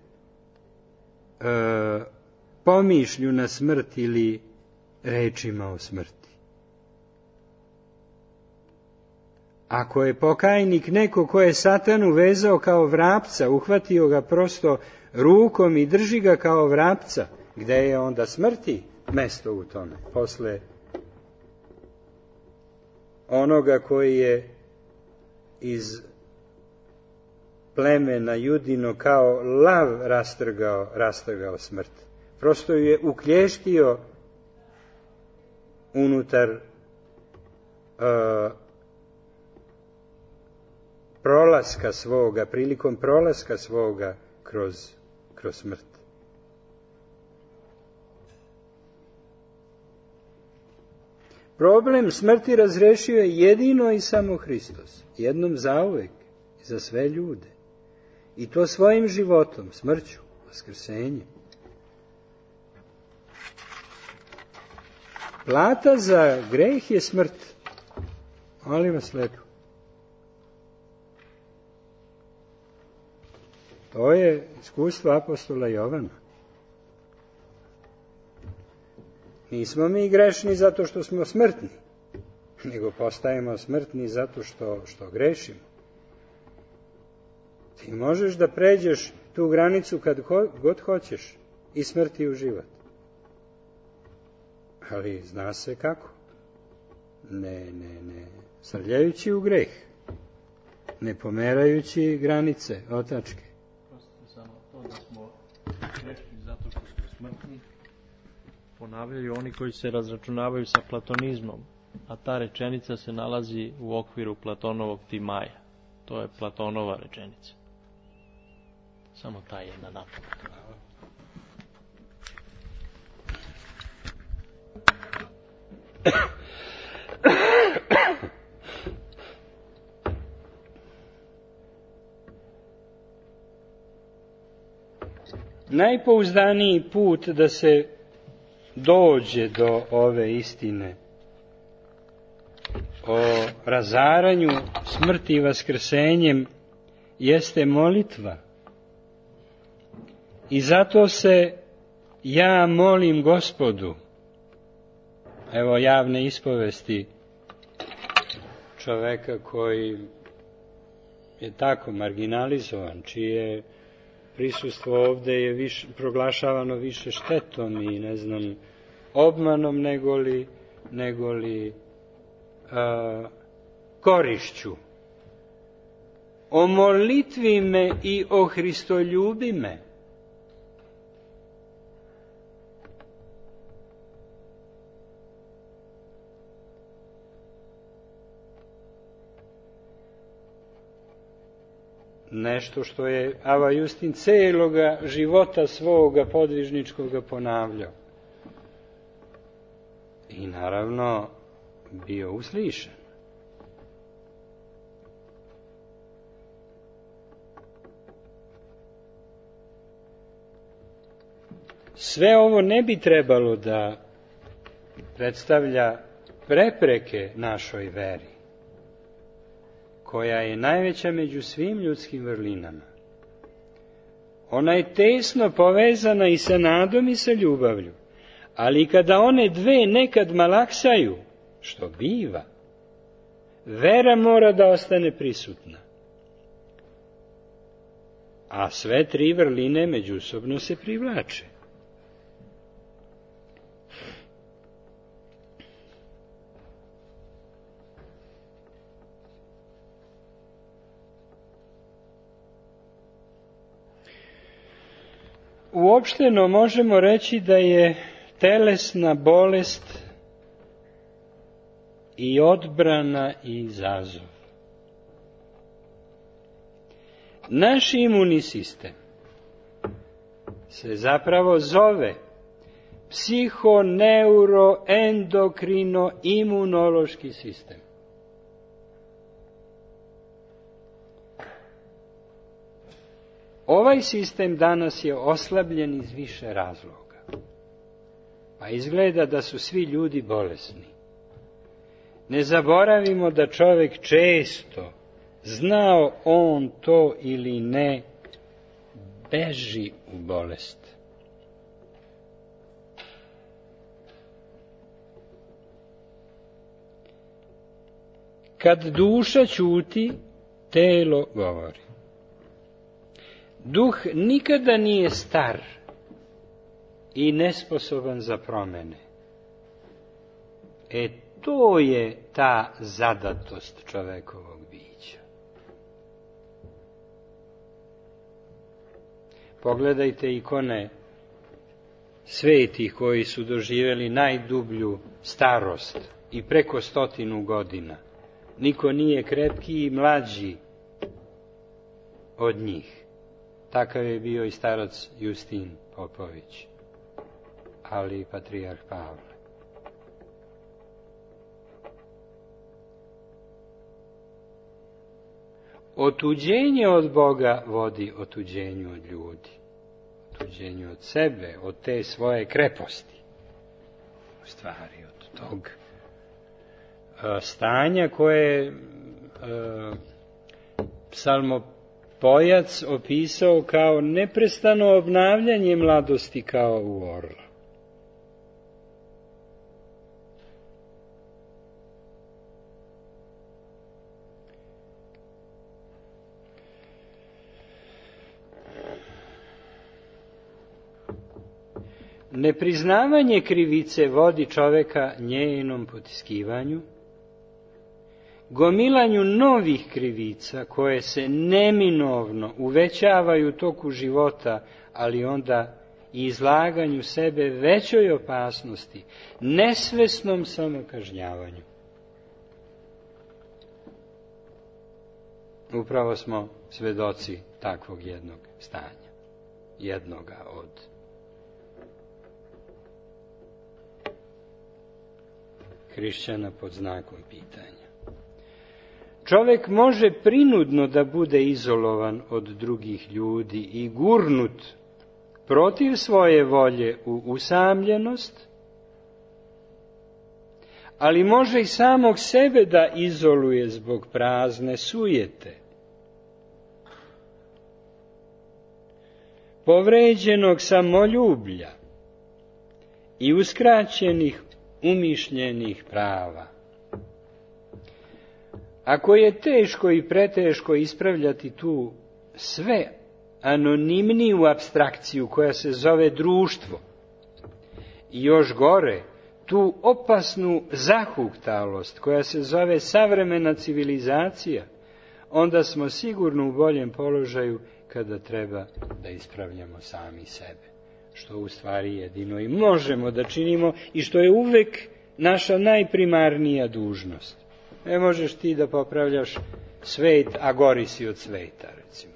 pomišlju na smrt ili rečima o smrti? Ako je pokajnik neko ko je Satanu vezao kao vrapca, uhvatio ga prosto rukom i drži ga kao vrapca, gde je onda smrti mesto u tome? Posle onoga koji je iz plemena Judino kao lav rastrgao, rastrgao smrt. Prosto ju je uklještio unutar uh, prolaska svoga, prilikom prolaska svoga kroz, kroz smrt. Problem smrti razrešio je jedino i samo Hristos, jednom zauvek i za sve ljude. I to svojim životom, smrću, vaskrsenjem. Plata za greh je smrt. Molim vas lepo. To je iskustvo apostola Jovana. Nismo mi grešni zato što smo smrtni, nego postajemo smrtni zato što, što grešimo. Ti možeš da pređeš tu granicu kad god hoćeš, i smrti u život. Ali zna se kako. Ne, ne, ne. Srljajući u greh. Ne pomerajući granice, otačke. Prosto samo to da smo grešni zato što smo smrtni, ponavljaju oni koji se razračunavaju sa platonizmom, a ta rečenica se nalazi u okviru Platonovog Timaja. To je Platonova rečenica. Samo ta jedna napomena. Najpouzdaniji put da se dođe do ove istine o razaranju smrti i vaskrsenjem jeste molitva. I zato se ja molim Gospodu, evo javne ispovesti čoveka koji je tako marginalizovan, čije prisustvo ovde je više, proglašavano više štetom i ne znam obmanom negoli, negoli a, korišću. O molitvi me i o Hristoljubi me. Nešto što je Ava Justin celoga života svoga podvižničkoga ponavljao. I naravno bio uslišen. Sve ovo ne bi trebalo da predstavlja prepreke našoj veri, koja je najveća među svim ljudskim vrlinama. Ona je tesno povezana i sa nadom i sa ljubavlju, ali kada one dve nekad malaksaju, što biva, vera mora da ostane prisutna. A sve tri vrline međusobno se privlače. Uopšteno možemo reći da je telesna bolest i odbrana i izazov. Naš imunni sistem se zapravo zove psihoneuroendokrino-imunološki sistem. Ovaj sistem danas je oslabljen iz više razloga. Pa izgleda da su svi ljudi bolesni. Ne zaboravimo da čovek često znao on to ili ne, beži u bolest. Kad duša ćuti, telo govori. Duh nikada nije star i nesposoban za promene. E to je ta zadatost čovekovog bića. Pogledajte ikone svetih koji su doživjeli najdublju starost i preko stotinu godina. Niko nije krepki i mlađi od njih. Takav je bio i starac Justin Popović, ali i patrijarh Pavle. Otuđenje od Boga vodi otuđenju od ljudi, otuđenju od sebe, od te svoje kreposti, u stvari od tog stanja koje e, psalmopojac opisao kao neprestano obnavljanje mladosti kao u orla. Nepriznavanje krivice vodi čoveka njenom potiskivanju, gomilanju novih krivica koje se neminovno uvećavaju u toku života, ali onda i izlaganju sebe većoj opasnosti, nesvesnom samokažnjavanju. Upravo smo svedoci takvog jednog stanja, jednoga od hrišćana pod znakom pitanja. Čovek može prinudno da bude izolovan od drugih ljudi i gurnut protiv svoje volje u usamljenost, ali može i samog sebe da izoluje zbog prazne sujete, povređenog samoljublja i uskraćenih umišljenih prava. Ako je teško i preteško ispravljati tu sve anonimniju apstrakciju koja se zove društvo i još gore tu opasnu zahuktalost koja se zove savremena civilizacija, onda smo sigurno u boljem položaju kada treba da ispravljamo sami sebe, što u stvari jedino i možemo da činimo i što je uvek naša najprimarnija dužnost. Ne možeš ti da popravljaš svet, a gori si od sveta, recimo.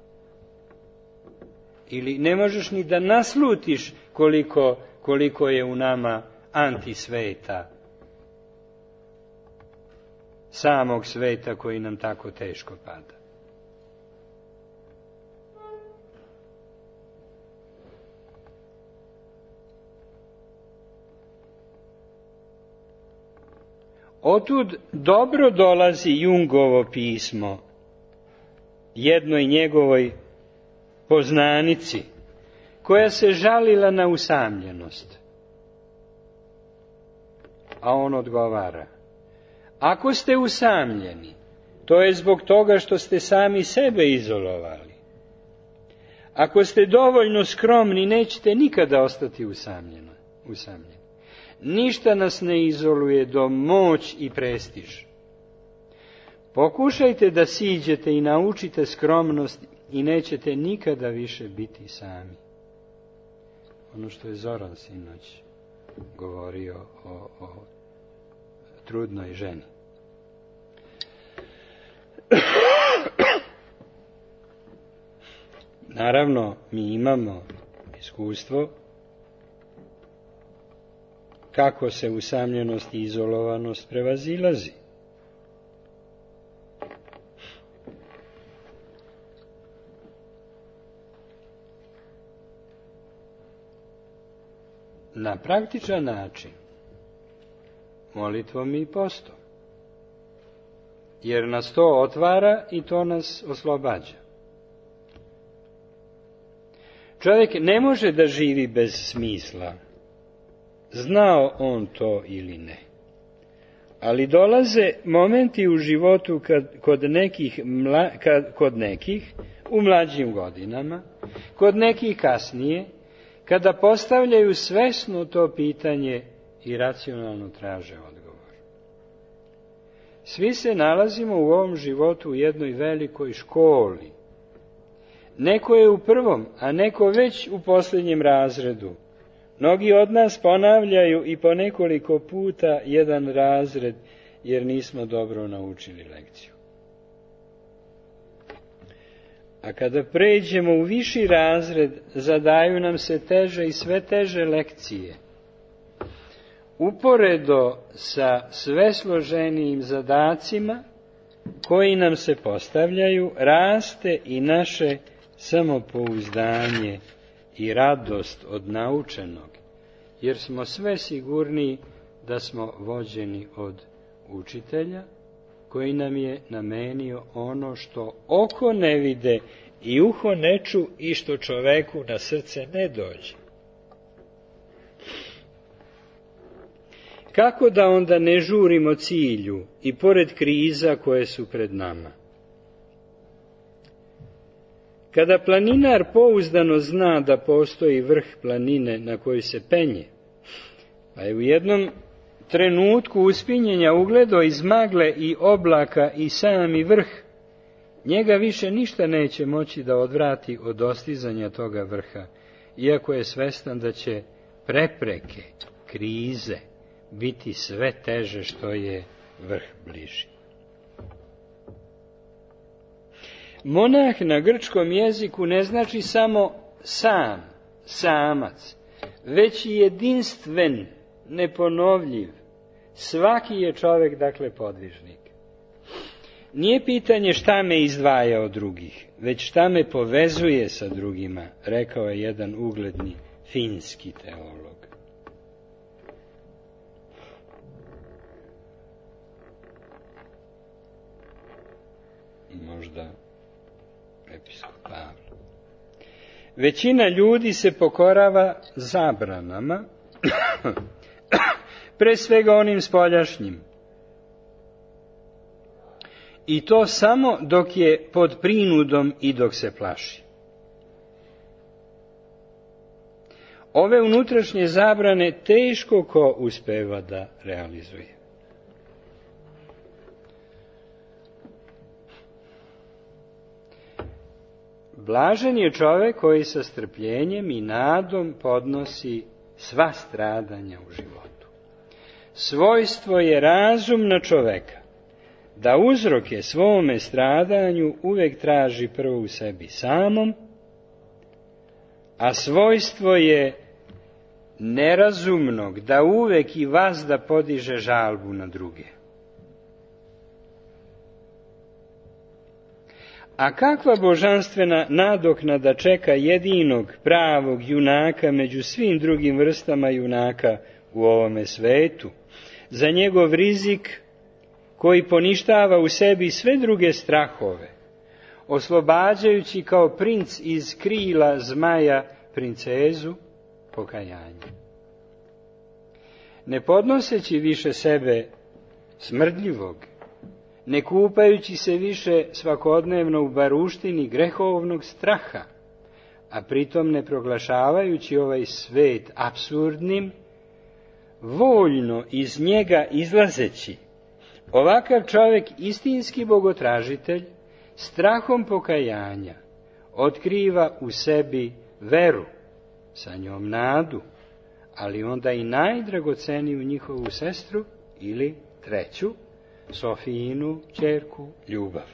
Ili ne možeš ni da naslutiš koliko, koliko je u nama antisveta, samog sveta koji nam tako teško pada. Otud dobro dolazi Jungovo pismo jednoj njegovoj poznanici, koja se žalila na usamljenost. A on odgovara: ako ste usamljeni, to je zbog toga što ste sami sebe izolovali. Ako ste dovoljno skromni, nećete nikada ostati usamljeni. Ništa nas ne izoluje do moć i prestiž. Pokušajte da siđete i naučite skromnost i nećete nikada više biti sami. Ono što je Zoran sinoć govorio o, o trudnoj ženi. Naravno, mi imamo iskustvo kako se usamljenost i izolovanost prevazilazi. Na praktičan način, molitvom i postom. jer nas to otvara i to nas oslobađa. Čovjek ne može da živi bez smisla, znao on to ili ne. Ali dolaze momenti u životu kad, kod, nekih, mla, kad, kod nekih u mlađim godinama, kod nekih kasnije, kada postavljaju svesno to pitanje i racionalno traže odgovor. Svi se nalazimo u ovom životu u jednoj velikoj školi. Neko je u prvom, a neko već u posljednjem razredu. Mnogi od nas ponavljaju i po nekoliko puta jedan razred, jer nismo dobro naučili lekciju. A kada pređemo u viši razred, zadaju nam se teže i sve teže lekcije. Uporedo sa sve složenijim zadacima koji nam se postavljaju, raste i naše samopouzdanje i radost od naučenog, jer smo sve sigurniji da smo vođeni od učitelja, koji nam je namenio ono što oko ne vide i uho ne ču i što čoveku na srce ne dođe. Kako da onda ne žurimo cilju i pored kriza koje su pred nama? Kada planinar pouzdano zna da postoji vrh planine na koju se penje, pa je u jednom trenutku uspinjenja ugledao iz magle i oblaka i sami vrh, njega više ništa neće moći da odvrati od dostizanja toga vrha, iako je svestan da će prepreke, krize, biti sve teže što je vrh bliži. Monah na grčkom jeziku ne znači samo sam, samac, već i jedinstven, neponovljiv. Svaki je čovjek, dakle, podvižnik. Nije pitanje šta me izdvaja od drugih, već šta me povezuje sa drugima, rekao je jedan ugledni finski teolog. Možda episkop Pavle. Većina ljudi se pokorava zabranama, pre svega onim spoljašnjim. I to samo dok je pod prinudom i dok se plaši. Ove unutrašnje zabrane teško ko uspeva da realizuje. Blažen je čovjek koji sa strpljenjem i nadom podnosi sva stradanja u životu. Svojstvo je razumna čoveka da uzroke svome stradanju uvek traži prvo u sebi samom, a svojstvo je nerazumnog da uvek i vazda podiže žalbu na druge. A kakva božanstvena nadoknada čeka jedinog pravog junaka među svim drugim vrstama junaka u ovome svetu, za njegov rizik koji poništava u sebi sve druge strahove, oslobađajući kao princ iz krila zmaja princezu pokajanje. Ne podnoseći više sebe smrdljivog, ne kupajući se više svakodnevno u baruštini grehovnog straha, a pritom ne proglašavajući ovaj svet apsurdnim, voljno iz njega izlazeći, ovakav čovjek, istinski bogotražitelj, strahom pokajanja, otkriva u sebi veru, sa njom nadu, ali onda i najdragoceniju njihovu sestru ili treću, Sofijinu ćerku, ljubav.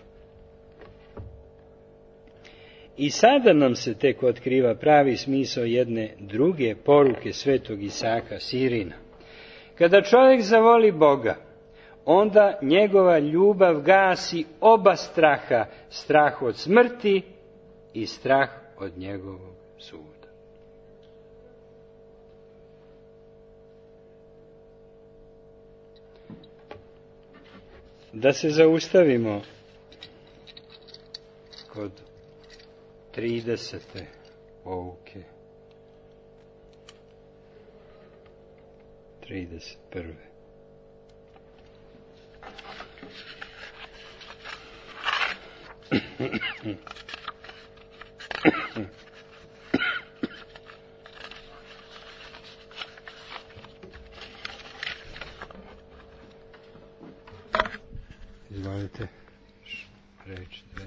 I sada nam se tek otkriva pravi smisao jedne druge poruke svetog Isaka Sirina. Kada čovjek zavoli Boga, onda njegova ljubav gasi oba straha, strah od smrti i strah od njegovog suda. Da se zaustavimo kod tridesete pouke. trideset prve. Izvolite, rečite.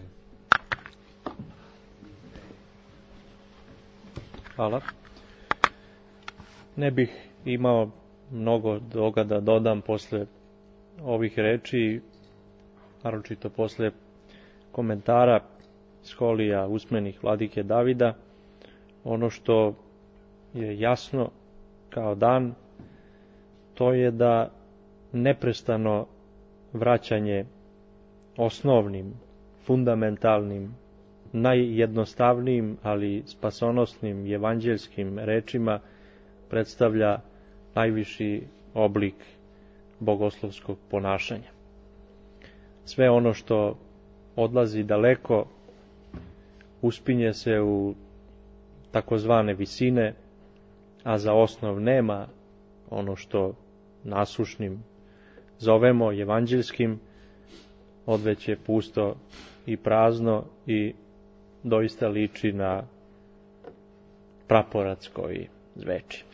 Hvala. Ne bih imao mnogo toga da dodam posle ovih reči, naročito posle komentara Skolija usmenih vladike Davida. Ono što je jasno kao dan, to je da neprestano vraćanje osnovnim, fundamentalnim, najjednostavnijim, ali spasonosnim evanđeljskim rečima predstavlja najviši oblik bogoslovskog ponašanja. Sve ono što odlazi daleko uspinje se u takozvane visine, a za osnov nema ono što nasušnim zovemo evanđeljskim, odveć je pusto i prazno i doista liči na praporac koji zveči.